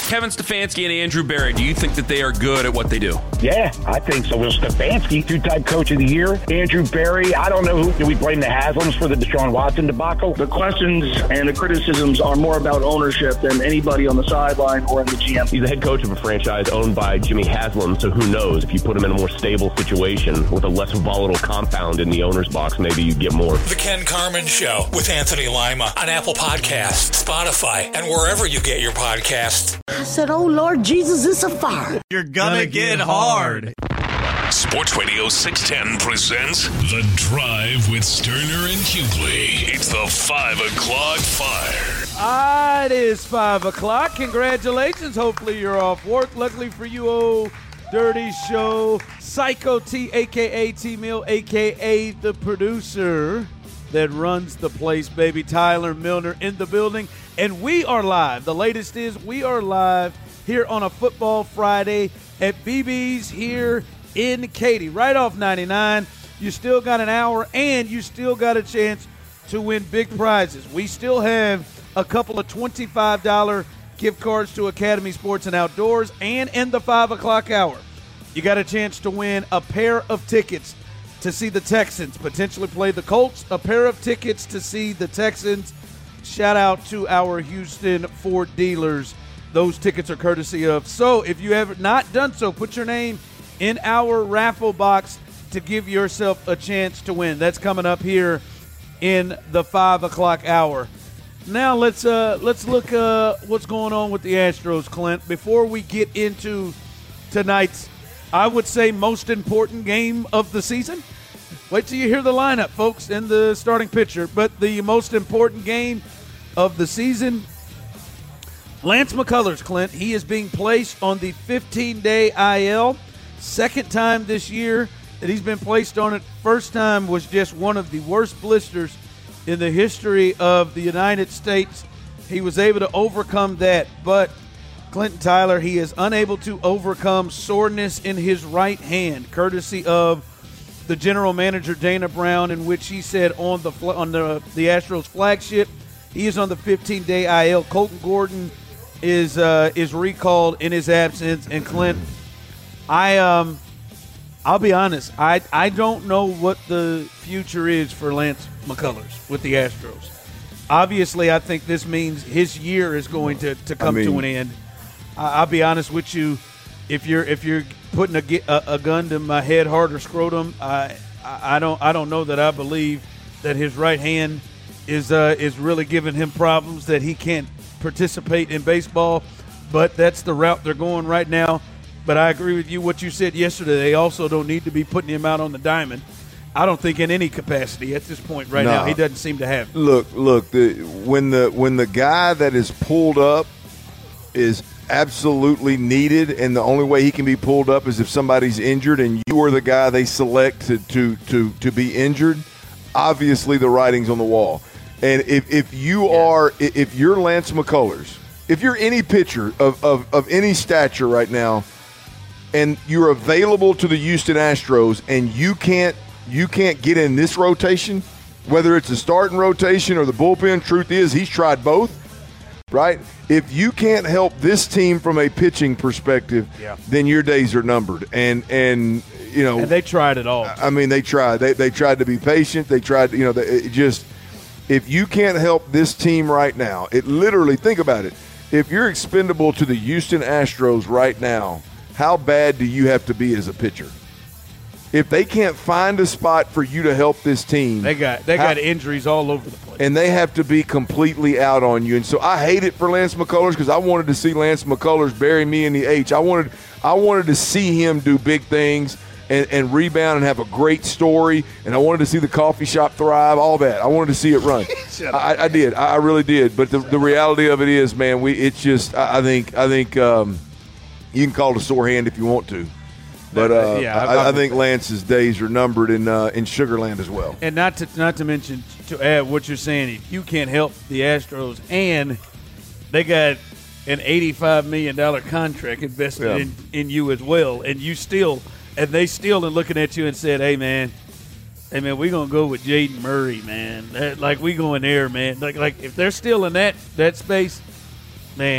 Kevin Stefanski and Andrew Berry, do you think that they are good at what they do? Yeah, I think so. Well, Stefanski, two-time coach of the year. Andrew Berry, I don't know who. Do we blame the Haslams for the Deshaun Watson debacle? The questions and the criticisms are more about ownership than anybody on the sideline or in the GM. He's the head coach of a franchise owned by Jimmy Haslam, so who knows? If you put him in a more stable situation with a less volatile compound in the owner's box, maybe you get more. The Ken Carman Show with Anthony Lima on Apple Podcasts, Spotify, and wherever you get your podcasts. I said, oh, Lord Jesus, it's a fire. You're gonna get hard. Sports Radio 610 presents The Drive with Sterner and Hughley. It's the 5 o'clock fire. It is 5 o'clock. Congratulations. Hopefully you're off work. Luckily for you, old dirty show. Psycho T, a.k.a. T-Mill, a.k.a. the producer that runs the place, baby. Tyler Milner in the building. And we are live. The latest is we are live here on a Football Friday at BB's here in Katy, right off 99. You still got an hour, and you still got a chance to win big prizes. We still have a couple of $25 gift cards to Academy Sports and Outdoors, and in the 5 o'clock hour, you got a chance to win a pair of tickets to see the Texans potentially play the Colts, a pair of tickets to see the Texans. Shout out to our Houston Ford dealers. Those tickets are courtesy of. So if you have not done so, put your name in our raffle box to give yourself a chance to win. That's coming up here in the 5 o'clock hour. Now let's look what's going on with the Astros, Clint. Before we get into tonight's, I would say, most important game of the season. Wait till you hear the lineup, folks, and the starting pitcher. But the most important game of the season, Lance McCullers, Clint. He is being placed on the 15-day IL. Second time this year that he's been placed on it. First time was just one of the worst blisters in the history of the United States. He was able to overcome that, but Clinton Tyler, he is unable to overcome soreness in his right hand, courtesy of the general manager Dana Brown, in which he said on the Astros flagship, he is on the 15-day IL. Colton Gordon is recalled in his absence, and Clint, I'll be honest, I don't know what the future is for Lance McCullers with the Astros. Obviously, I think this means his year is going to come to an end. I'll be honest with you, if you're putting a gun to my head, heart, or scrotum, I don't know that I believe that his right hand is really giving him problems, that he can't participate in baseball. But that's the route they're going right now. But I agree with you what you said yesterday. They also don't need to be putting him out on the diamond. I don't think in any capacity at this point right now. He doesn't seem to have it. Look. When the guy that is pulled up is absolutely needed, and the only way he can be pulled up is if somebody's injured, and you are the guy they select to be injured. Obviously, the writing's on the wall. And if you're Lance McCullers, if you're any pitcher of any stature right now, and you're available to the Houston Astros, and you can't get in this rotation, whether it's a starting rotation or the bullpen, truth is he's tried both, right? If you can't help this team from a pitching perspective, then your days are numbered. And you know, and they tried it all. I mean, they tried. They tried to be patient. They tried, if you can't help this team right now, it literally, think about it. If you're expendable to the Houston Astros right now, how bad do you have to be as a pitcher? If they can't find a spot for you to help this team, they got injuries all over the place, and they have to be completely out on you. And so I hate it for Lance McCullers, because I wanted to see Lance McCullers bury me in the H. I wanted to see him do big things and rebound and have a great story, and I wanted to see the coffee shop thrive, all that. I wanted to see it run. I did. I really did. But the reality of it is, man, I think you can call it a sore hand if you want to. But I think Lance's days are numbered in Sugarland as well. And not to mention, to add what you're saying, if you can't help the Astros, and they got an $85 million contract invested in you as well, and they still are looking at you and said, hey man, we're gonna go with Jaden Murray, man. We going there, man. Like if they're still in that space, man,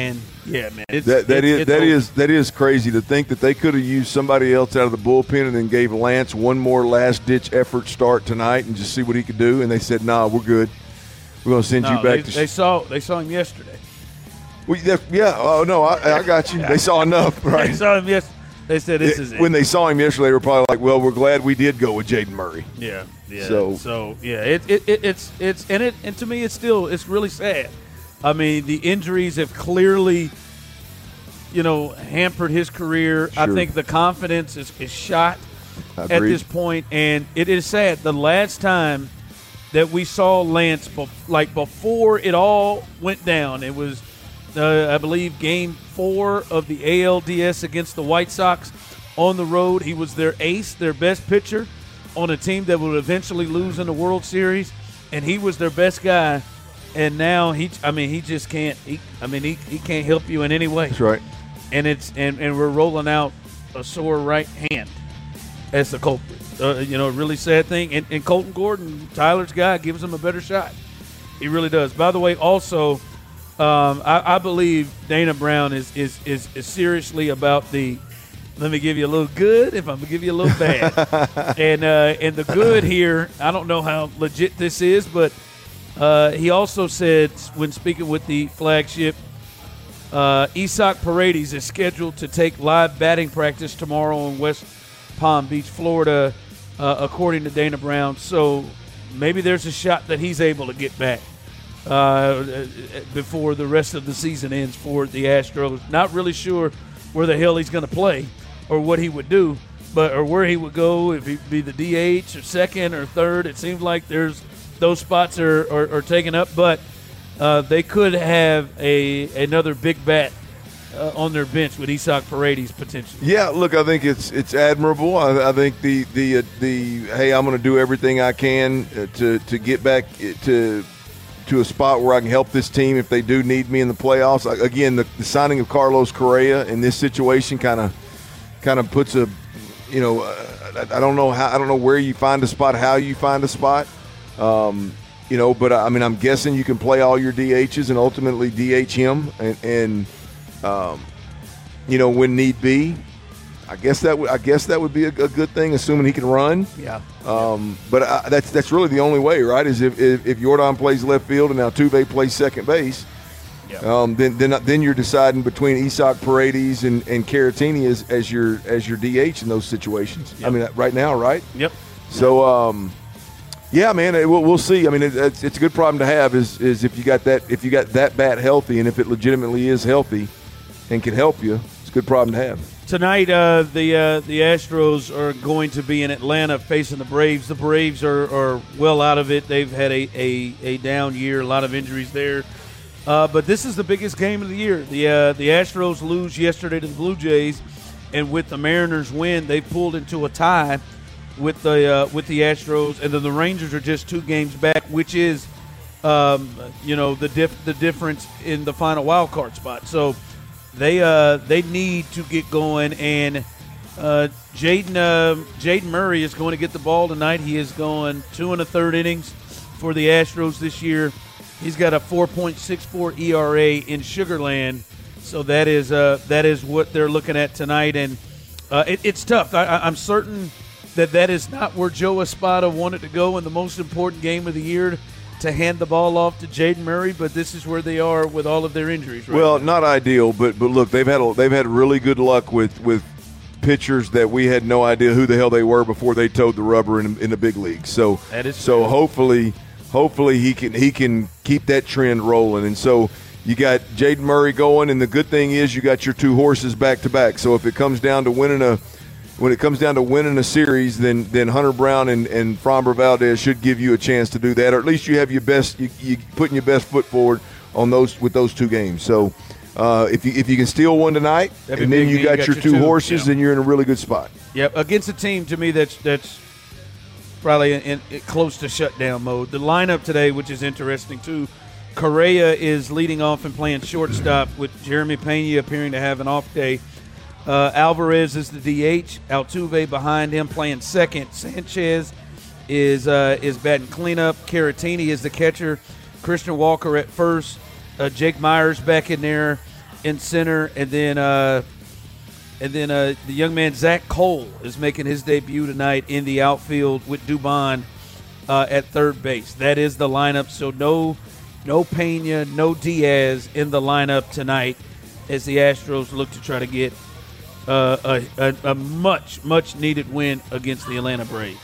Yeah, man. That is crazy to think that they could have used somebody else out of the bullpen and then gave Lance one more last-ditch effort start tonight and just see what he could do. And they said, "Nah, we're good. We're going to send you back." They saw him yesterday. Yeah. Oh no, I got you. They saw enough, right? They saw him yesterday. They said this is it. When they saw him yesterday, they were probably like, "Well, we're glad we did go with Jaden Murray." Yeah. So yeah, it's and to me it's really sad. I mean, the injuries have clearly, hampered his career. Sure. I think the confidence is shot at this point, and it is sad. The last time that we saw Lance, before it all went down, it was, I believe, Game 4 of the ALDS against the White Sox on the road. He was their ace, their best pitcher on a team that would eventually lose in the World Series, and he was their best guy. And now he just can't. He can't help you in any way. That's right. And and we're rolling out a sore right hand as the culprit. Really sad thing. And Colton Gordon, Tyler's guy, gives him a better shot. He really does. By the way, also, I believe Dana Brown is seriously about the. Let me give you a little good if I'm going to give you a little bad. And the good here, I don't know how legit this is, but he also said when speaking with the flagship, Isaac Paredes is scheduled to take live batting practice tomorrow in West Palm Beach, Florida, according to Dana Brown. So maybe there's a shot that he's able to get back before the rest of the season ends for the Astros. Not really sure where the hell he's going to play or what he would do, or where he would go, if he'd be the DH or second or third. It seems like those spots are taken up, but they could have another big bat on their bench with Isaac Paredes potentially. Yeah, look, I think it's admirable. I think the hey, I'm going to do everything I can to get back to a spot where I can help this team if they do need me in the playoffs. Again, the signing of Carlos Correa in this situation kind of puts a, I don't know where you find a spot, how you find a spot. But I'm guessing you can play all your DHs and ultimately DH him and when need be. I guess that would be a good thing, assuming he can run. Yeah. But that's really the only way, right? Is if Jordan plays left field and Altuve plays second base. Yeah. Then you're deciding between Isaac Paredes and Caratini as your DH in those situations. Yep. I mean, right now, right? Yep. So. Yeah, man, we'll see. I mean, it's a good problem to have. Is if you got that bat healthy, and if it legitimately is healthy, and can help you, it's a good problem to have. Tonight, the Astros are going to be in Atlanta facing the Braves. The Braves are well out of it. They've had a down year, a lot of injuries there. But this is the biggest game of the year. The Astros lose yesterday to the Blue Jays, and with the Mariners win, they pulled into a tie with the Astros, and then the Rangers are just 2 games back, which is, the difference in the final wild card spot. So they need to get going, and Jaden Murray is going to get the ball tonight. He is going 2 1/3 innings for the Astros this year. He's got a 4.64 ERA in Sugar Land, so that is what they're looking at tonight, and it's tough. I'm certain that is not where Joe Espada wanted to go in the most important game of the year, to hand the ball off to Jaden Murray, but this is where they are with all of their injuries. Right well, now. Not ideal, but look, they've had really good luck with pitchers that we had no idea who the hell they were before they towed the rubber in the big leagues. So that is so true. Hopefully he can keep that trend rolling, and so. You got Jaden Murray going, and the good thing is you got your 2 horses back to back. So if it comes down to winning a series, then Hunter Brown and Framber Valdez should give you a chance to do that, or at least you have your best, you putting your best foot forward on those 2 games. So if you can steal one tonight, and then you got your 2 horses, then you're in a really good spot. Yep, against a team to me that's probably in close to shutdown mode. The lineup today, which is interesting too. Correa is leading off and playing shortstop, with Jeremy Pena appearing to have an off day. Alvarez is the DH. Altuve behind him playing second. Sanchez is batting cleanup. Caratini is the catcher. Christian Walker at first. Jake Myers back in there. in center, and then the young man Zach Cole is making his debut tonight in the outfield with Dubon at third base. That is the lineup. So no Pena, no Diaz in the lineup tonight as the Astros look to try to get a much needed win against the Atlanta Braves.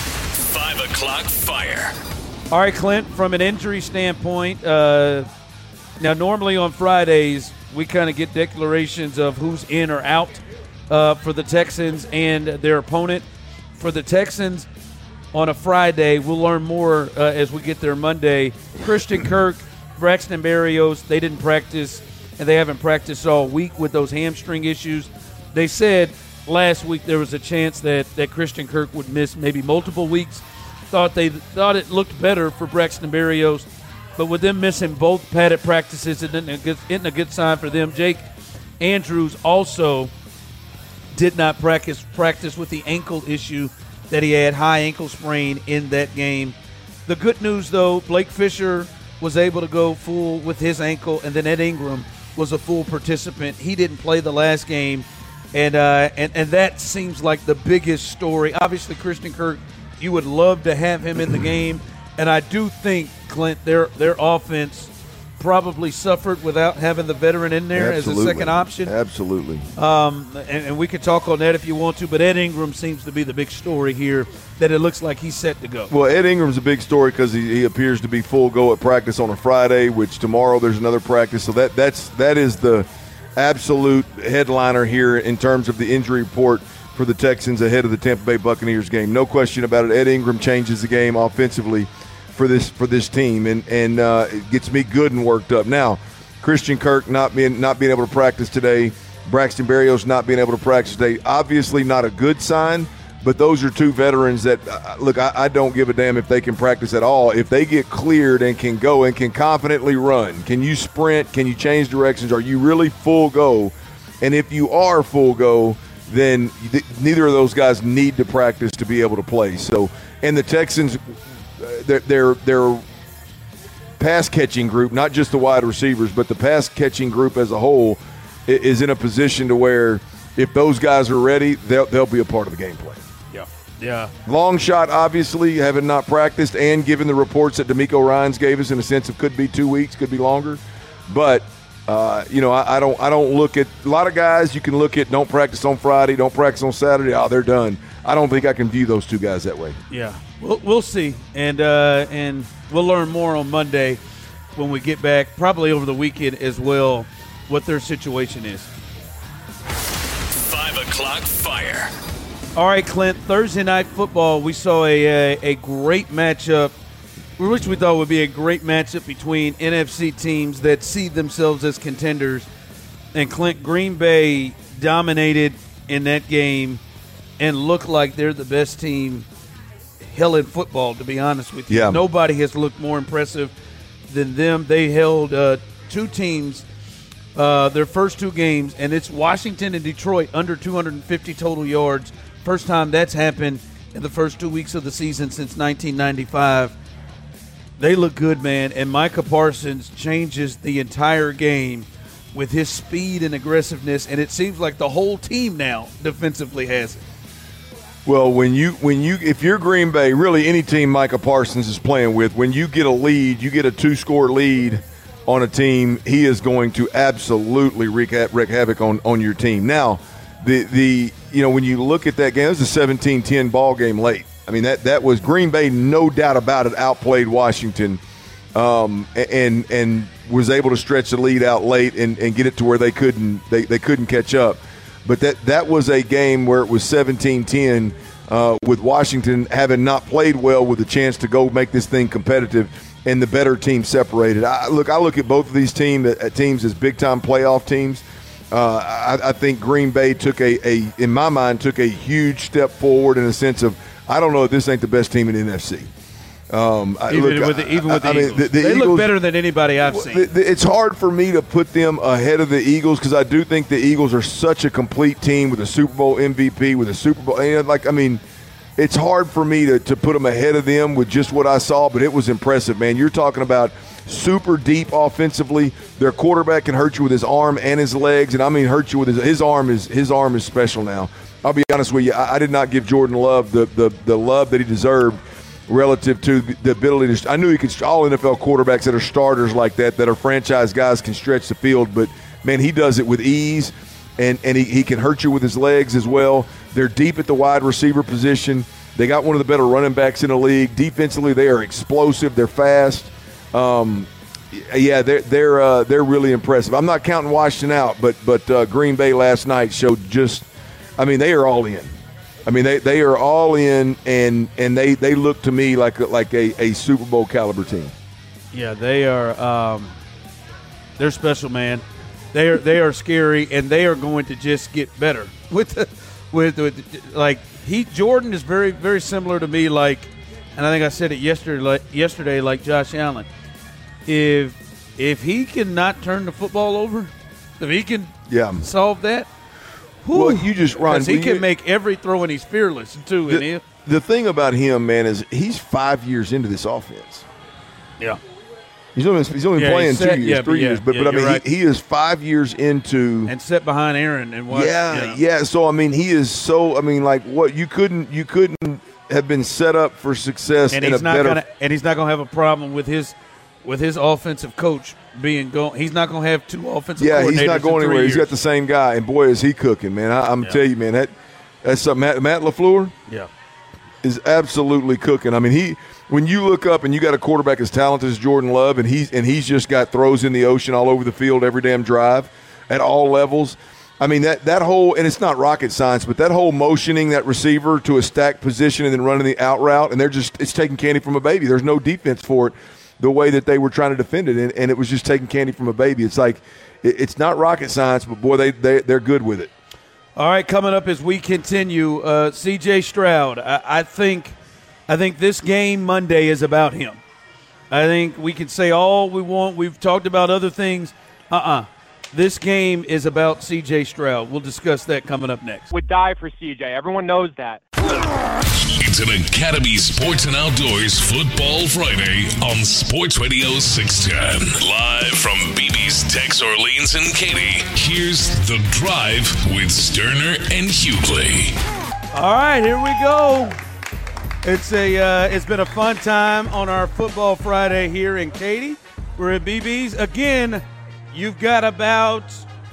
5 o'clock fire. All right, Clint, from an injury standpoint, now normally on Fridays we kind of get declarations of who's in or out for the Texans and their opponent. For the Texans on a Friday, we'll learn more as we get there Monday. Christian Kirk, Braxton Berrios, they didn't practice, and they haven't practiced all week with those hamstring issues. They said last week there was a chance that Christian Kirk would miss maybe multiple weeks. Thought it looked better for Braxton Berrios, but with them missing both padded practices, it isn't a good sign for them. Jake Andrews also did not practice with the ankle issue that he had, high ankle sprain in that game. The good news, though, Blake Fisher was able to go full with his ankle, and then Ed Ingram was a full participant. He didn't play the last game, and that seems like the biggest story. Obviously, Christian Kirk, you would love to have him in the game, and I do think, Clint, their offense probably suffered without having the veteran in there as a second option. Absolutely. And we could talk on that if you want to, but Ed Ingram seems to be the big story here, that it looks like he's set to go. Well, Ed Ingram's a big story because he appears to be full go at practice on a Friday, which tomorrow there's another practice. So that is the absolute headliner here in terms of the injury report for the Texans ahead of the Tampa Bay Buccaneers game. No question about it. Ed Ingram changes the game offensively for this team, and it gets me good and worked up. Now, Christian Kirk not being able to practice today, Braxton Berrios not being able to practice today, obviously not a good sign, but those are two veterans that, look, I don't give a damn if they can practice at all. If they get cleared and can go and can confidently run, can you sprint, can you change directions, are you really full go? And if you are full go, then neither of those guys need to practice to be able to play. So, and the Texans, their pass catching group, not just the wide receivers, but the pass catching group as a whole, is in a position to where if those guys are ready, they'll be a part of the game plan. Yeah. Long shot, obviously, having not practiced, and given the reports that D'Amico Ryans gave us in a sense of could be 2 weeks, could be longer. But I don't look at – a lot of guys you can look at don't practice on Friday, don't practice on Saturday, they're done. I don't think I can view those two guys that way. Yeah, we'll see. And we'll learn more on Monday when we get back, probably over the weekend as well, what their situation is. 5 o'clock fire. All right, Clint, Thursday Night Football, we saw a great matchup, which we thought would be a great matchup between NFC teams that see themselves as contenders. And Clint, Green Bay dominated in that game and looked like they're the best team hell in football, to be honest with you. Yeah. Nobody has looked more impressive than them. They held two teams their first two games, and it's Washington and Detroit under 250 total yards. First time that's happened in the first 2 weeks of the season since 1995. They look good, man, and Micah Parsons changes the entire game with his speed and aggressiveness, and it seems like the whole team now defensively has it. Well, if you're Green Bay, really any team Micah Parsons is playing with, when you get a lead, you get a 2-score lead on a team, he is going to absolutely wreak havoc on your team. Now, when you look at that game, it was a 17-10 ball game late. I mean, that was Green Bay, no doubt about it, outplayed Washington, and was able to stretch the lead out late and get it to where they couldn't catch up. But that was a game where it was 17-10 with Washington having not played well with a chance to go make this thing competitive, and the better team separated. I look at both of these teams as big-time playoff teams. I think Green Bay in my mind, took a huge step forward in the sense of, I don't know if this ain't the best team in the NFC. Even with the Eagles. They look better than anybody I've seen. It's hard for me to put them ahead of the Eagles because I do think the Eagles are such a complete team with a Super Bowl MVP, with a Super Bowl. It's hard for me to put them ahead of them with just what I saw, but it was impressive, man. You're talking about super deep offensively. Their quarterback can hurt you with his arm and his legs, and I mean hurt you with his arm is special now. I'll be honest with you, I did not give Jordan Love the love that he deserved relative to the ability to – I knew he could – all NFL quarterbacks that are starters like that are franchise guys can stretch the field, but, man, he does it with ease, and he can hurt you with his legs as well. They're deep at the wide receiver position. They got one of the better running backs in the league. Defensively, they are explosive. They're fast. They're really impressive. I'm not counting Washington out, but Green Bay last night showed just – I mean, they are all in. I mean, they are all in, and they look to me like a Super Bowl caliber team. Yeah, they are. They're special, man. They are scary, and they are going to just get better Jordan is very, very similar to me. Like, and I think I said it yesterday, like Josh Allen. If he cannot turn the football over, if he can solve that. Well, you just run. Because he can make every throw, and he's fearless, too. The thing about him, man, is he's 5 years into this offense. Yeah. He's only playing 2 years, 3 years. But I mean, right. he is 5 years into – and set behind Aaron and what? Yeah. So, I mean, he is so – I mean, like, what you couldn't have been set up for success and in he's a not better – and he's not going to have a problem with his offensive coach being gone. He's not going to have two offensive coordinators. Yeah, he's not going anywhere. He's got the same guy, and boy, is he cooking, man. I'm telling you, man, that's something. Matt LaFleur is absolutely cooking. I mean, when you look up and you got a quarterback as talented as Jordan Love, and he's just got throws in the ocean all over the field every damn drive at all levels. I mean, that whole – and it's not rocket science, but that whole motioning that receiver to a stacked position and then running the out route, and it's taking candy from a baby. There's no defense for it the way that they were trying to defend it, and it was just taking candy from a baby. It's like it's not rocket science, but, boy, they're good with it. All right, coming up as we continue, C.J. Stroud, I think this game Monday is about him. I think we can say all we want. We've talked about other things. This game is about C.J. Stroud. We'll discuss that coming up next. Would die for C.J. Everyone knows that. It's an Academy Sports and Outdoors Football Friday on Sports Radio 610. Live from BB's Tex Orleans and Katy, here's The Drive with Sterner and Hughley. All right, here we go. It's been a fun time on our Football Friday here in Katy. We're at BB's. Again, you've got about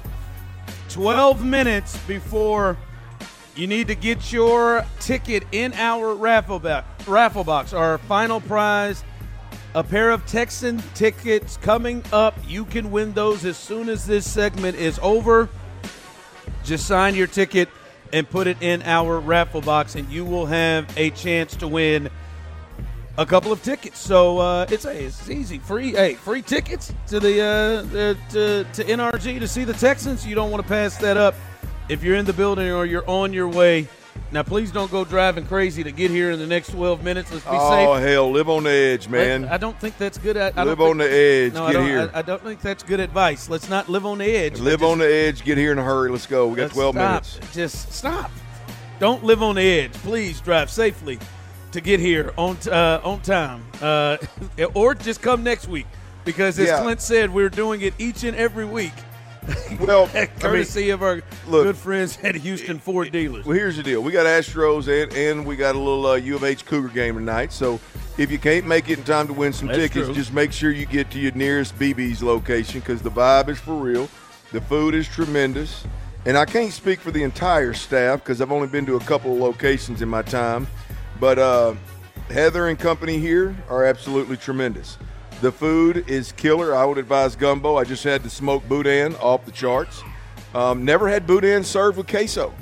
12 minutes before you need to get your ticket in our raffle box. Our final prize, a pair of Texan tickets coming up. You can win those as soon as this segment is over. Just sign your ticket and put it in our raffle box, and you will have a chance to win a couple of tickets. So it's easy, free tickets to the to NRG to see the Texans. You don't want to pass that up. If you're in the building or you're on your way, now please don't go driving crazy to get here in the next 12 minutes. Let's be safe. Oh, hell, live on the edge, man. I don't think that's good. Live on the edge, get here. I don't think that's good advice. Let's not live on the edge. Live on the edge, get here in a hurry. Let's go. We got 12 minutes. Just stop. Don't live on the edge. Please drive safely to get here on time. Or just come next week because, as Clint said, we're doing it each and every week. Well, courtesy of our good friends at Houston Ford Dealers. Well, here's the deal. We got Astros and we got a little U of H Cougar game tonight. So if you can't make it in time to win some tickets, just make sure you get to your nearest BB's location because the vibe is for real. The food is tremendous. And I can't speak for the entire staff because I've only been to a couple of locations in my time. But Heather and company here are absolutely tremendous. The food is killer. I would advise gumbo. I just had the smoked boudin off the charts. Never had boudin served with queso.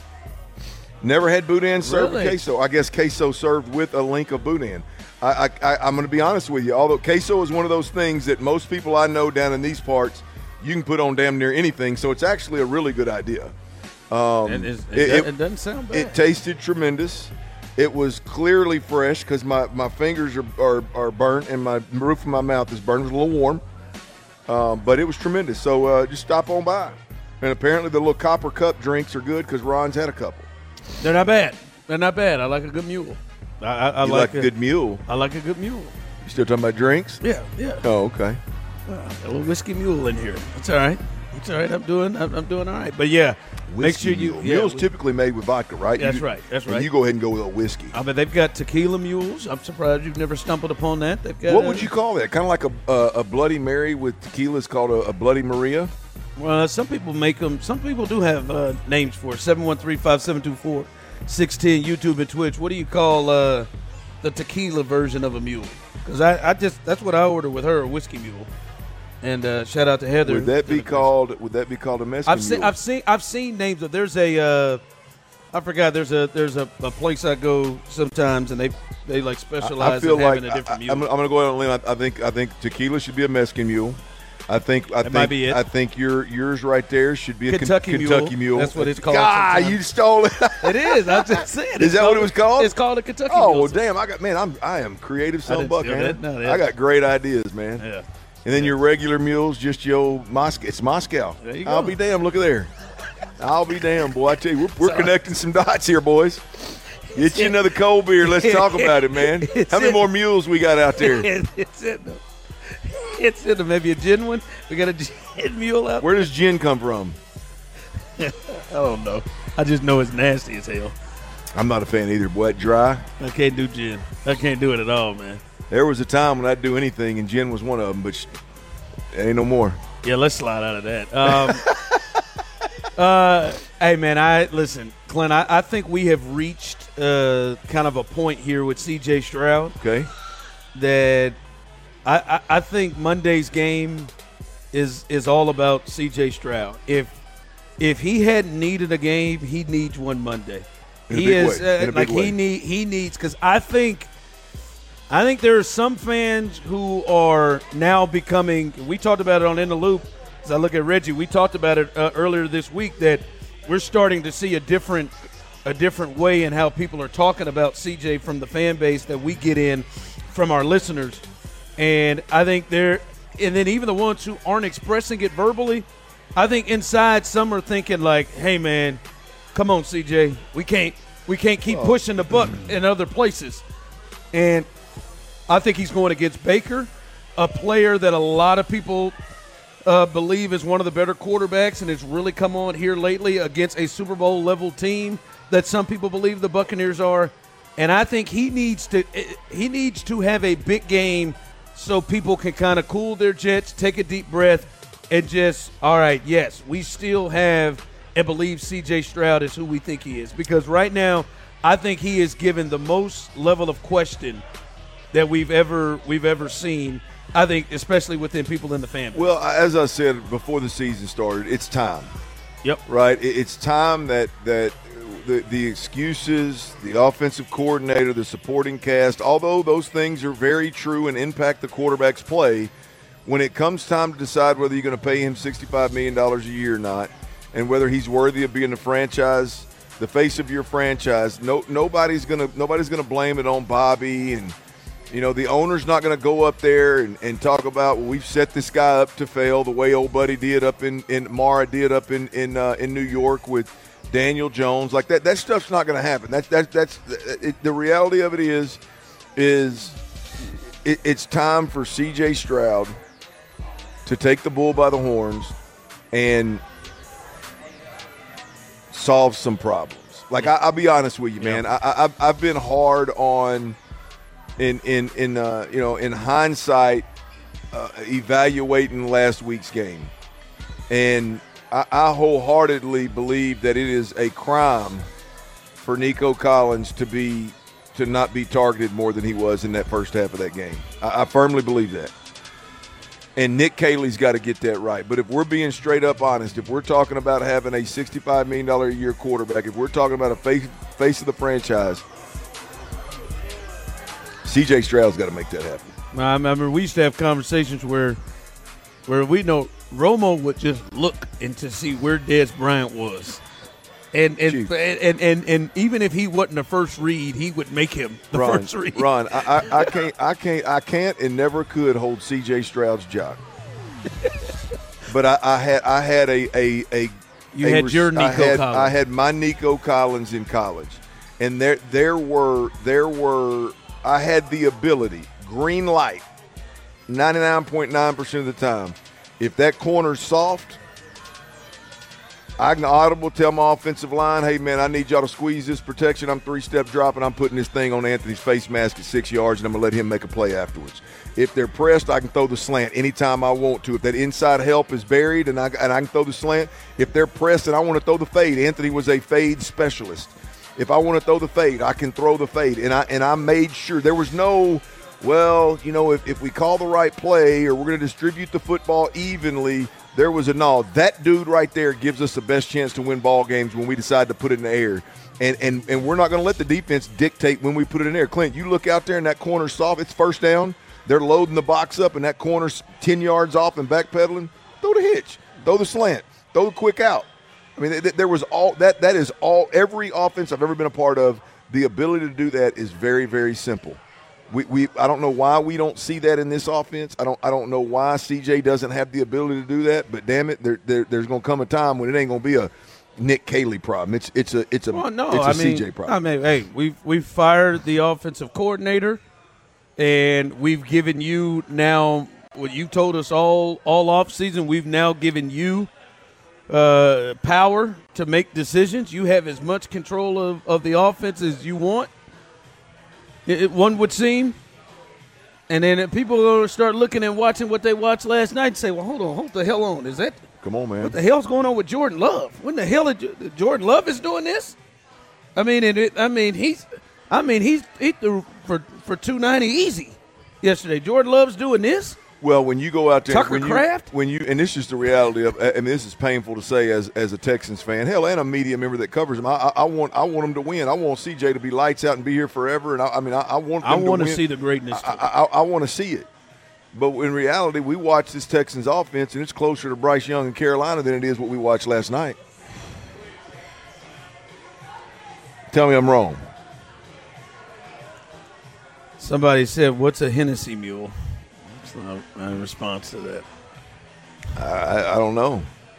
Never had boudin served with queso. I guess queso served with a link of boudin. I'm going to be honest with you. Although queso is one of those things that most people I know down in these parts, you can put on damn near anything. So it's actually a really good idea. It doesn't sound bad. It tasted tremendous. It was clearly fresh because my fingers are burnt and my roof of my mouth is burnt. It was a little warm, but it was tremendous. So just stop on by. And apparently the little copper cup drinks are good because Ron's had a couple. They're not bad. I like a good mule. I like a good mule. I like a good mule. You still talking about drinks? Yeah. Oh, okay. A little whiskey mule in here. It's all right. It's all right. I'm doing all right. But yeah, make sure you. Mule's typically made with vodka, right? That's right. You go ahead and go with a whiskey. I mean, they've got tequila mules. I'm surprised you've never stumbled upon that. They've got. What would you call that? Kind of like a Bloody Mary with tequila is called a Bloody Maria. Well, some people make them. Some people do have names for it. 713-5724-610 YouTube and Twitch. What do you call the tequila version of a mule? Because that's what I order with her, a whiskey mule. And shout out to Heather. Would that be called a Mexican mule? I've seen names of. There's a I forgot. There's a place I go sometimes, and they like specialize in having a different mule. I'm going to go out on a limb. I think tequila should be a Mexican mule. I think might be it. I think yours right there should be a Kentucky mule. That's what it's called. God, you stole it. It is. I'm just saying. Is that what it was called? It's called a Kentucky mule. mule. Oh, damn! I am creative son buck, man. No, I got great ideas, man. Yeah. And then your regular mules, just your Moscow. It's Moscow. There you go. I'll be damned. Look at there. I'll be damned, boy. I tell you, we're connecting some dots here, boys. Get you another cold beer. Let's talk about it, man. How many more mules we got out there? It's in maybe a gin one. We got a gin mule out. Where does gin come from? I don't know. I just know it's nasty as hell. I'm not a fan either. Boy, dry. I can't do gin. I can't do it at all, man. There was a time when I'd do anything, and gin was one of them, but ain't no more. Yeah, let's slide out of that. Hey, man, listen, Clint, I think we have reached kind of a point here with C.J. Stroud. Okay. That I think Monday's game is all about C.J. Stroud. If he hadn't needed a game, he needs one Monday. He needs, because I think there are some fans who are now becoming. We talked about it on In the Loop. As I look at Reggie, we talked about it earlier this week that we're starting to see a different way in how people are talking about CJ from the fan base that we get in from our listeners. And I think and then even the ones who aren't expressing it verbally, I think inside some are thinking like, hey man, come on CJ, we can't keep pushing the buck in other places. And I think he's going against Baker, a player that a lot of people believe is one of the better quarterbacks and has really come on here lately against a Super Bowl level team that some people believe the Buccaneers are. And I think he needs to have a big game so people can kind of cool their jets, take a deep breath, and just, all right, yes, we still have and believe C.J. Stroud is who we think he is. Because right now, I think he is given the most level of question that we've ever seen, I think, especially within people in the family. Well, as I said before the season started, it's time. Yep. Right? It's time that the excuses, the offensive coordinator, the supporting cast, although those things are very true and impact the quarterback's play, when it comes time to decide whether you're going to pay him $65 million a year or not, and whether he's worthy of being the face of your franchise, nobody's going to blame it on Bobby, and the owner's not going to go up there and talk about, well, we've set this guy up to fail the way old buddy did up in Mara did up in New York with Daniel Jones. Like that stuff's not going to happen. That's the reality of it is it's time for C.J. Stroud to take the bull by the horns and solve some problems. Like I'll be honest with you, man. I've been hard on in hindsight evaluating last week's game, and I wholeheartedly believe that it is a crime for Nico Collins to not be targeted more than he was in that first half of that game. I firmly believe that. And Nick Caley's got to get that right. But if we're being straight up honest, if we're talking about having a $65 million a year quarterback, if we're talking about a face of the franchise, C.J. Stroud's got to make that happen. I remember we used to have conversations where we know Romo would just look and to see where Dez Bryant was. And even if he wasn't the first read, he would make him the first read. Ron, I can't and never could hold C.J. Stroud's job. But I had your Nico Collins. I had my Nico Collins in college, and there were I had the ability, green light 99.9% of the time. If that corner's soft, I can audible tell my offensive line, hey, man, I need y'all to squeeze this protection. I'm 3-step dropping. I'm putting this thing on Anthony's face mask at 6 yards, and I'm going to let him make a play afterwards. If they're pressed, I can throw the slant anytime I want to. If that inside help is buried and I can throw the slant. If they're pressed and I want to throw the fade, Anthony was a fade specialist. If I want to throw the fade, I can throw the fade. And I made sure there was no, well, you know, if we call the right play or we're going to distribute the football evenly, there was a no. That dude right there gives us the best chance to win ball games when we decide to put it in the air. And we're not going to let the defense dictate when we put it in there. Clint, you look out there and that corner's soft. It's first down. They're loading the box up and that corner's 10 yards off and backpedaling. Throw the hitch. Throw the slant. Throw the quick out. I mean, there was all that. That is all. Every offense I've ever been a part of, the ability to do that is very, very simple. I don't know why we don't see that in this offense. I don't know why CJ doesn't have the ability to do that. But damn it, there's going to come a time when it ain't going to be a Nick Caley problem. It's a CJ problem. I mean, hey, we've fired the offensive coordinator, and we've given you now what you told us all off season. We've now given you power to make decisions. You have as much control of the offense as you want. One would seem. And then people are going to start looking and watching what they watched last night and say, well, hold the hell on. Is that – come on, man. What the hell's going on with Jordan Love? When the hell Jordan Love is doing this? I mean, he threw for 290 easy yesterday. Jordan Love's doing this? Well, when you go out there, Tucker Kraft, and this is the reality of. I mean, this is painful to say as a Texans fan. Hell, and a media member that covers them. I want them to win. I want CJ to be lights out and be here forever. And I want. I want to see the greatness. I want to see it. But in reality, we watch this Texans offense, and it's closer to Bryce Young and Carolina than it is what we watched last night. Tell me I'm wrong. Somebody said, "What's a Hennessy mule?" My response to that. I don't know.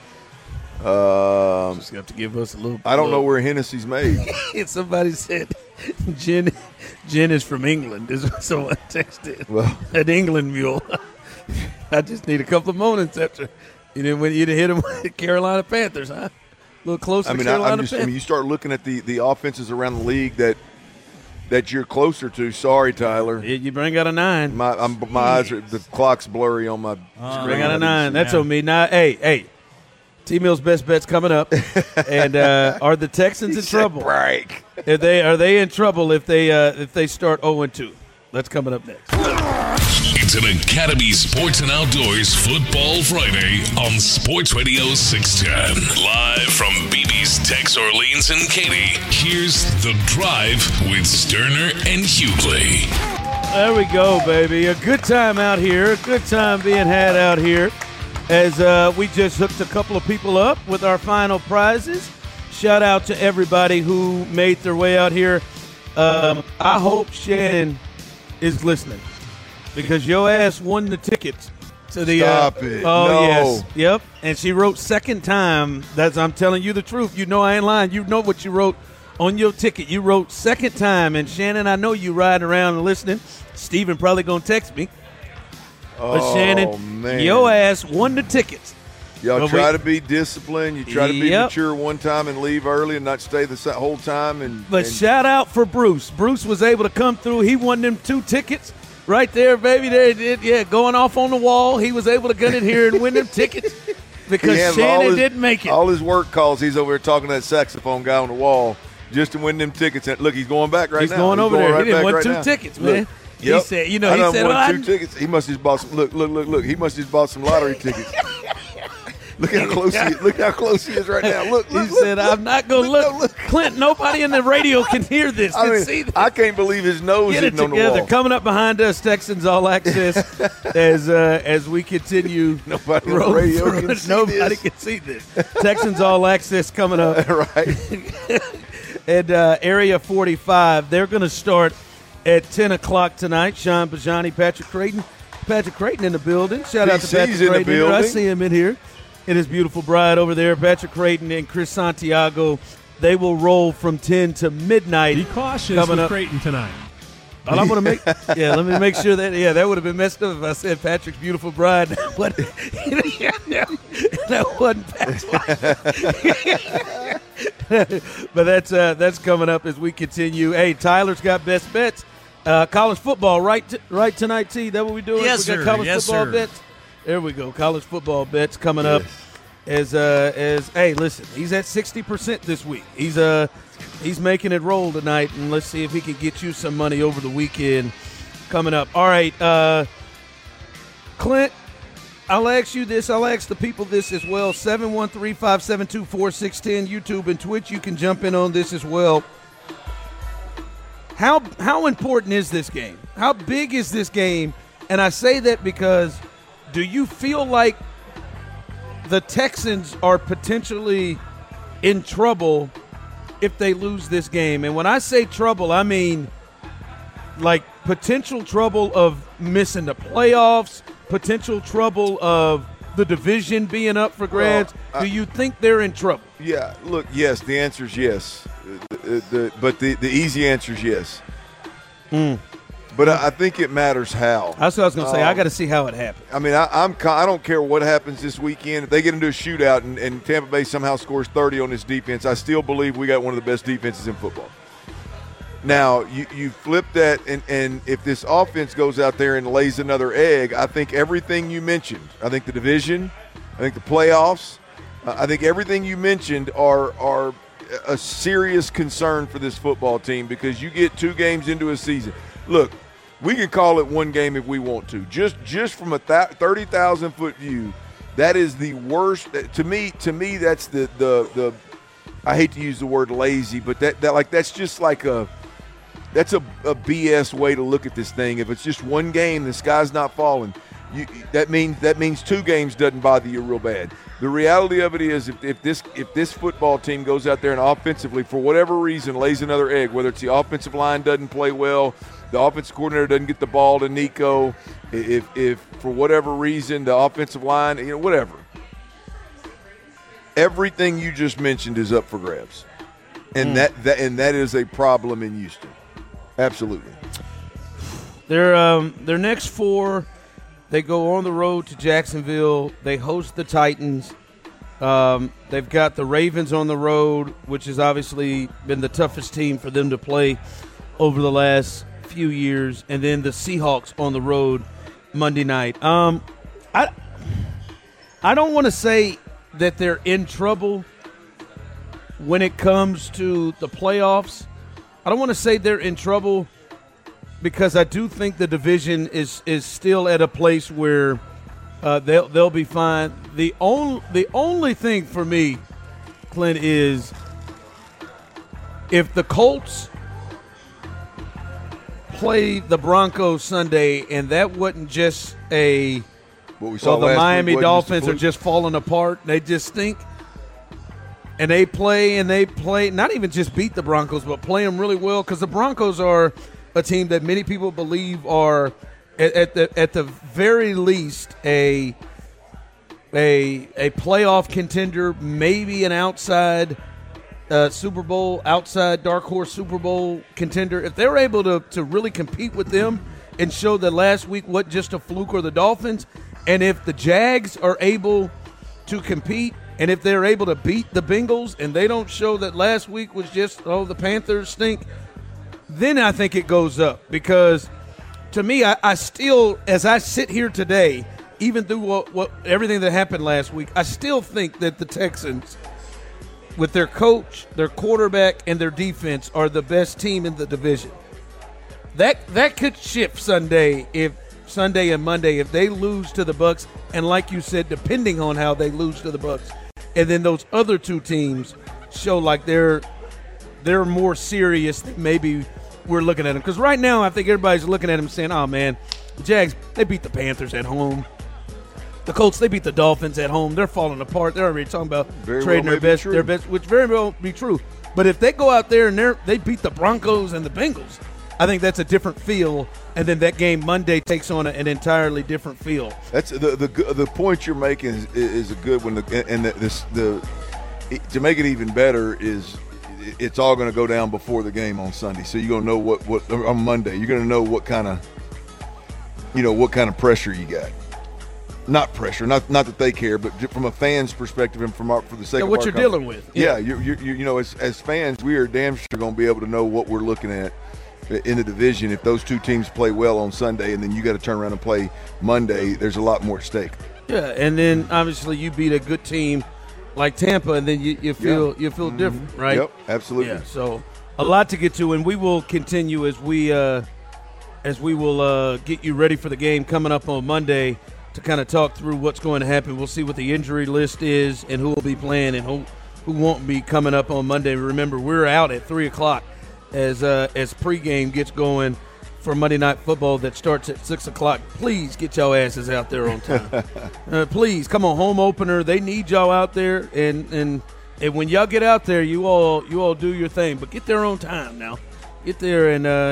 Just have to give us a little. I don't know where Hennessy's made. Somebody said gin is from England. Is what someone texted. Well, an England mule. I just need a couple of moments after when you'd hit them with the Carolina Panthers, huh? A little closer to Carolina Panthers. I mean, you start looking at the offenses around the league that you're closer to. Sorry, Tyler. You bring out a 9. My eyes are, the clock's blurry on my screen. Bring out a 9. That's on me. Now, hey. T-Mill's best bet's coming up. And are the Texans in trouble? Break. Are they in trouble if they start 0-2? That's coming up next. It's an Academy Sports and Outdoors Football Friday on Sports Radio 610. Live from BB's Tex Orleans and Katy. Here's The Drive with Sterner and Hughley. There we go, baby. A good time out here. A good time being had out here as we just hooked a couple of people up with our final prizes. Shout out to everybody who made their way out here. I hope Shannon is listening because your ass won the tickets to the. Stop it! Oh no. Yes, yep. And she wrote second time. I'm telling you the truth. You know I ain't lying. You know what you wrote on your ticket. You wrote second time. And Shannon, I know you riding around and listening. Steven probably gonna text me. But Shannon, man. Your ass won the tickets. Y'all try to be disciplined. You try to be mature one time and leave early and not stay the whole time. But shout out for Bruce. Bruce was able to come through. He won them 2 tickets right there, baby. There, going off on the wall. He was able to get in here and win them tickets because Shannon didn't make it. All his work calls, he's over there talking to that saxophone guy on the wall just to win them tickets. And look, he's going back right now. He's going over there. He didn't win 2 tickets, man. Look. Yep. He said, well, 2 tickets. He must have bought some. Look. He must have bought some lottery tickets. Look how close he is. Look how close he is right now. Look. He said, "I'm not going to look." Clint, nobody in the radio can hear this. See this. I can't believe his nose is on the wall. Coming up behind us, Texans All Access. as we continue. Nobody on the radio can see Nobody can see this. Texans All Access coming up. Right. And Area 45, they're going to start at 10 o'clock tonight. Sean Bajani, Patrick Creighton in the building. Shout out to Patrick Creighton. In the building. I see him in here. And his beautiful bride over there, Patrick Creighton and Chris Santiago. They will roll from 10 to midnight. Be cautious with Creighton tonight. All I'm going to make, let me make sure that, that would have been messed up if I said Patrick's beautiful bride. But that wasn't Pat's wife. But that's coming up as we continue. Hey, Tyler's got best bets. College football, right tonight, T? That what we doing? Yes, we got sir. college Yes, football sir. bets. There we go. College football bets coming up. As hey, listen, he's at 60% this week. He's making it roll tonight, and let's see if he can get you some money over the weekend coming up. All right, Clint, I'll ask you this. I'll ask the people this as well. 713-572-4610, YouTube and Twitch. You can jump in on this as well. How important is this game? How big is this game? And I say that because do you feel like the Texans are potentially in trouble if they lose this game? And when I say trouble, I mean like potential trouble of missing the playoffs, potential trouble of the division being up for grabs. Do you think they're in trouble? Yeah, look, yes, the answer is yes. But the easy answer is yes. But I think it matters how. That's what I was going to say. I got to see how it happens. I mean, I don't care what happens this weekend. If they get into a shootout and Tampa Bay somehow scores 30 on this defense, I still believe we got one of the best defenses in football. Now, you flip that, and if this offense goes out there and lays another egg, I think everything you mentioned, I think the division, I think the playoffs, I think everything you mentioned are a serious concern for this football team because you get 2 games into a season. Look, we can call it one game if we want to. Just from a 30,000-foot view, that is the worst. To me, that's the I hate to use the word lazy, but that's just like that's a BS way to look at this thing. If it's just one game, the sky's not falling. That means 2 games doesn't bother you real bad. The reality of it is if this football team goes out there and offensively, for whatever reason, lays another egg, whether it's the offensive line doesn't play well, the offensive coordinator doesn't get the ball to Nico, if for whatever reason the offensive line, whatever. Everything you just mentioned is up for grabs. And that is a problem in Houston. Absolutely. Their next 4, they go on the road to Jacksonville. They host the Titans. They've got the Ravens on the road, which has obviously been the toughest team for them to play over the last few years, and then the Seahawks on the road Monday night. I don't want to say that they're in trouble when it comes to the playoffs. I don't want to say they're in trouble because I do think the division is still at a place where they'll be fine. The only thing for me, Clint, is if the Colts play the Broncos Sunday and that wasn't just the Miami Dolphins are just falling apart. They just stink. And they play, not even just beat the Broncos, but play them really well because the Broncos are a team that many people believe are, at the very least, a playoff contender, maybe an outside Super Bowl, outside dark horse Super Bowl contender. If they're able to really compete with them and show that last week wasn't just a fluke or the Dolphins, and if the Jags are able to compete, and if they're able to beat the Bengals and they don't show that last week was just, the Panthers stink, then I think it goes up. Because to me, I still, as I sit here today, even through what everything that happened last week, I still think that the Texans, with their coach, their quarterback, and their defense, are the best team in the division. That could shift Sunday and Monday if they lose to the Bucs, and like you said, depending on how they lose to the Bucs. And then those other 2 teams show like they're more serious than maybe we're looking at them. Because right now I think everybody's looking at them saying, oh, man, the Jags, they beat the Panthers at home. The Colts, they beat the Dolphins at home. They're falling apart. They're already talking about trading their best, which very well be true. But if they go out there and they beat the Broncos and the Bengals, I think that's a different feel, and then that game Monday takes on an entirely different feel. That's the point you're making is a good one, and to make it even better is it's all going to go down before the game on Sunday. So you're going to know what on Monday. You're going to know what kind of pressure you got. Not pressure, not that they care, but from a fan's perspective and for the sake of what you're dealing with. Yeah, you as fans, we are damn sure going to be able to know what we're looking at in the division. If those two teams play well on Sunday and then you got to turn around and play Monday, there's a lot more at stake. Yeah, and then obviously you beat a good team like Tampa, and then you feel different, right? Yep, absolutely. Yeah, so a lot to get to, and we will continue as we will get you ready for the game coming up on Monday to kind of talk through what's going to happen. We'll see what the injury list is and who will be playing and who won't be coming up on Monday. Remember, we're out at 3 o'clock as pregame gets going for Monday Night Football that starts at 6 o'clock. Please get y'all asses out there on time. Please, come on, home opener. They need y'all out there, and when y'all get out there, you all do your thing, but get there on time now. Get there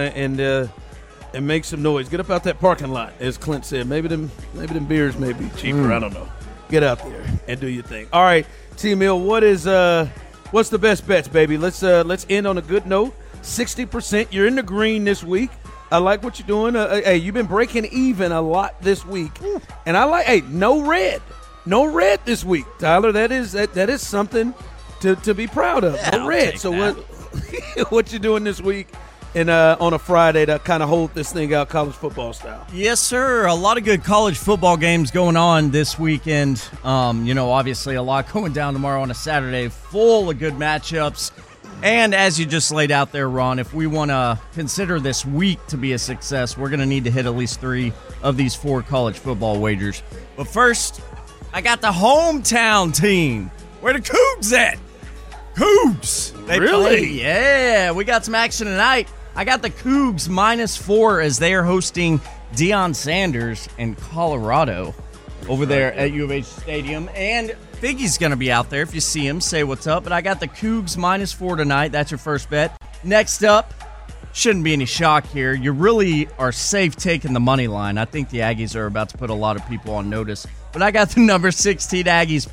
and make some noise. Get up out that parking lot, as Clint said. Maybe them beers may be cheaper. I don't know. Get out there and do your thing. All right, T-Mill, what's the best bets, baby? Let's end on a good note. 60%. You're in the green this week. I like what you're doing. Hey, you've been breaking even a lot this week, and I like. No red this week, Tyler. That is something to be proud of. No red. So what you doing this week? And on a Friday to kind of hold this thing out college football style. Yes, sir. A lot of good college football games going on this weekend. Obviously a lot going down tomorrow on a Saturday, full of good matchups. And as you just laid out there, Ron, if we want to consider this week to be a success, we're going to need to hit at least 3 of these 4 college football wagers. But first, I got the hometown team. Where the Cougs at? Cougs. They really? Play. Yeah, we got some action tonight. I got the Cougs -4 as they are hosting Deion Sanders in Colorado over there at U of H Stadium. And Figgy's going to be out there. If you see him, say what's up. But I got the Cougs -4 tonight. That's your first bet. Next up, shouldn't be any shock here. You really are safe taking the money line. I think the Aggies are about to put a lot of people on notice. But I got the number 16 Aggies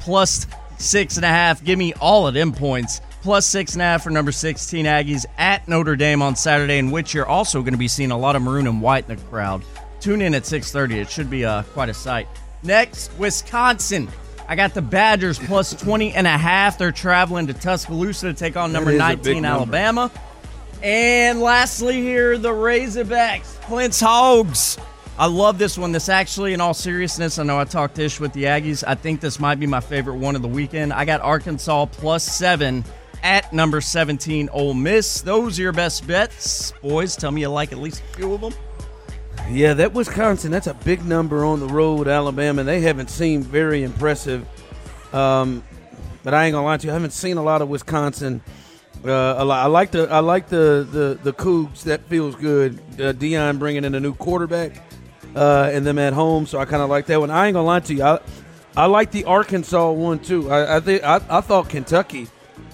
+6.5. Give me all of them points. +6.5 for number 16 Aggies at Notre Dame on Saturday, in which you're also going to be seeing a lot of maroon and white in the crowd. Tune in at 6:30. It should be quite a sight. Next, Wisconsin. I got the Badgers +20.5. They're traveling to Tuscaloosa to take on number 19 Alabama. And lastly here, the Razorbacks. Clint's Hogs. I love this one. This actually, in all seriousness, I know I talked ish with the Aggies. I think this might be my favorite one of the weekend. I got Arkansas +7 at number 17 Ole Miss. Those are your best bets. Boys, tell me you like at least a few of them. Yeah, that Wisconsin, that's a big number on the road. Alabama, they haven't seemed very impressive. But I ain't gonna lie to you, I haven't seen a lot of Wisconsin. A lot. I like the Cougs. That feels good. Deion bringing in a new quarterback and them at home, so I kind of like that one. I ain't gonna lie to you, I like the Arkansas one too. I thought Kentucky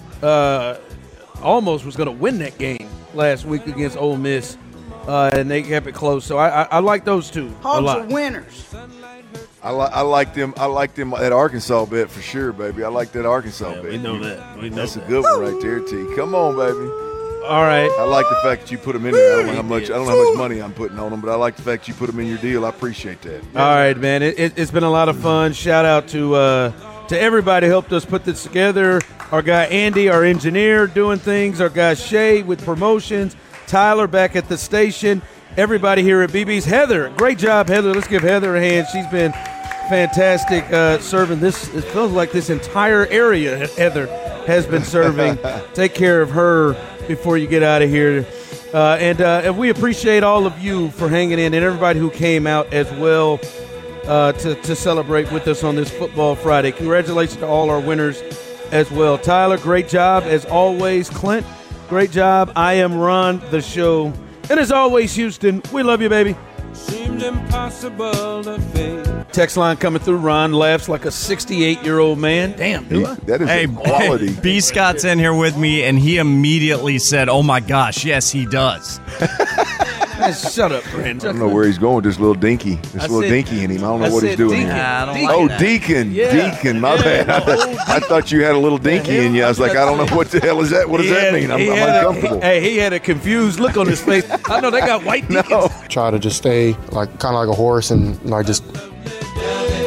almost was going to win that game last week against Ole Miss, and they kept it close. So I like those two a lot. Hogs are winners. I like them. I like them at Arkansas bet for sure, baby. I like that Arkansas bet. We know that. That's a good one right there, T. Come on, baby. All right. I like the fact that you put them in there. I don't know how much money I'm putting on them, but I like the fact that you put them in your deal. I appreciate that. All right, man. It's been a lot of fun. Shout out to everybody who helped us put this together. Our guy Andy, our engineer, doing things. Our guy Shay with promotions. Tyler back at the station. Everybody here at BB's. Heather, great job, Heather. Let's give Heather a hand. She's been fantastic serving this. It feels like this entire area Heather has been serving. Take care of her before you get out of here. And we appreciate all of you for hanging in and everybody who came out as well to celebrate with us on this Football Friday. Congratulations to all our winners as well. Tyler, great job as always. Clint, great job. I am Ron, the show. And as always, Houston, we love you, baby. Seems impossible to fail. Text line coming through. Ron laughs like a 68-year-old man. Damn, do I? That is quality. B. Scott's in here with me, and he immediately said, "Oh my gosh, yes, he does." Shut up, Brandon. I don't know where he's going with this little dinky. This little dinky in him. I don't know what he's doing. Deacon. I don't like that. Deacon. Yeah. Deacon. My bad. I thought you had a little dinky in you. I was like, I don't know what the hell is that. What does that mean? I'm uncomfortable. He had a confused look on his face. I know they got white deacons. No. Try to just stay kind of like a horse and just.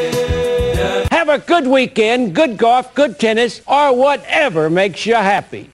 Have a good weekend, good golf, good tennis, or whatever makes you happy.